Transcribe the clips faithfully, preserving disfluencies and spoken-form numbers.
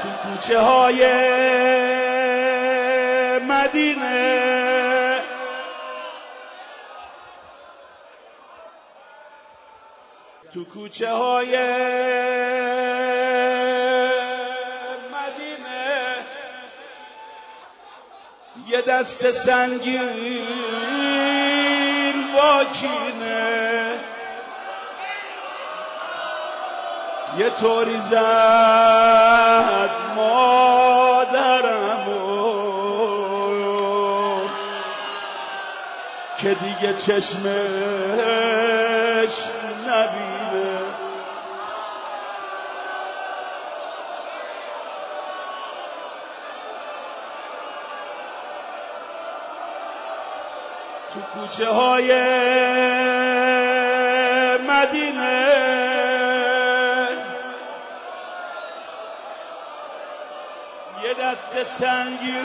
تو کوچه های مدینه تو کوچه های مدینه یه دست سنگین واکینه یه طوری زد مادرمو که دیگه چشمش نبینه. تو کوچه های مدینه یه دست سنگین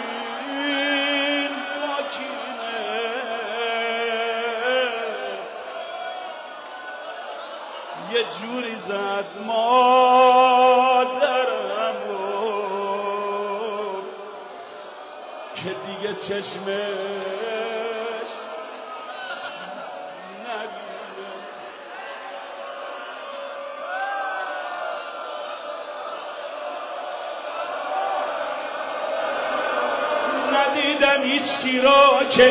واکینه یه جوری زد مادرمو که دیگه چشمش نبینه. ندیدم هیچ کی را که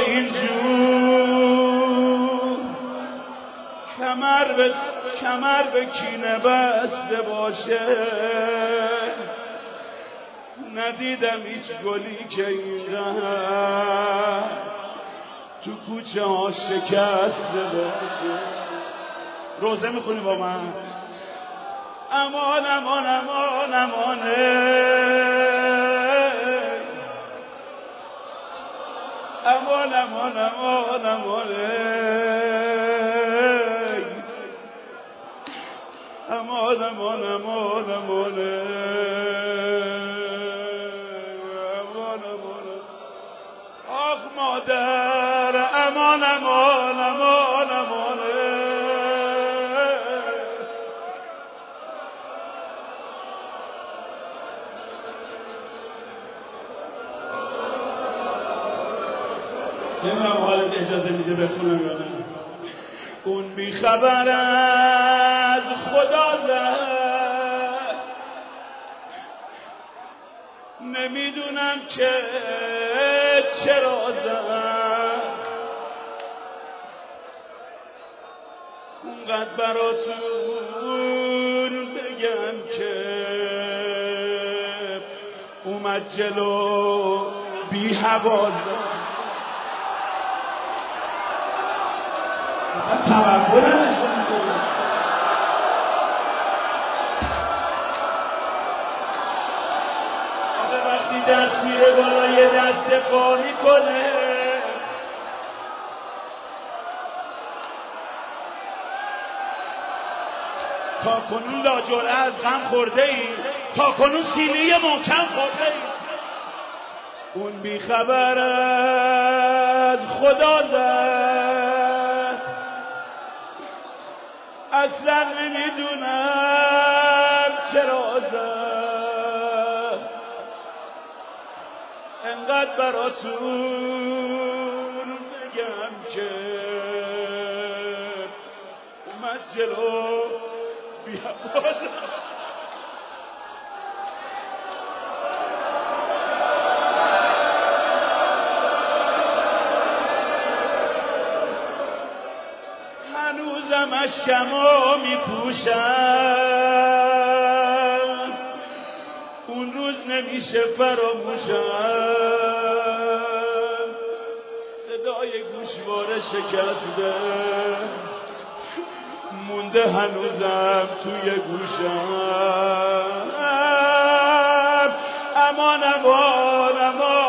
اینجور کمر به کمر به کینه بسته باشه. ندیدم هیچ گلی که اینقدر تو کوچه ها شکسته باشه. روزه میخونی با من؟ امان امان امان امانه امان امان امان امانه امان امان امان امانه امان امان آخ مادر امان امان امان امانه. نمیدونم حالت اجازه میده بخونم یا نه. اون بیخبر از خدا زد نمیدونم که چرا زد اونقدر براتون بگم که اومد جلو بی هوا زد. توقع نداشتم آخه وقتی دست میره بالا یه دست دفاع میکنه. تا کنون لاجرعه از غم خورده ای، تا کنون سینه محکم خورده ای. اون بیخبر از خدا زد اصلا نمیدونم چرا زد انقدر براتون بگم که اومد جلو بیاباد. هنوزم اشکمو میپوشم اون روز نمیشه فراموشم. صدای گوشواره شکسته مونده هنوزم توی گوشم. امان امان امان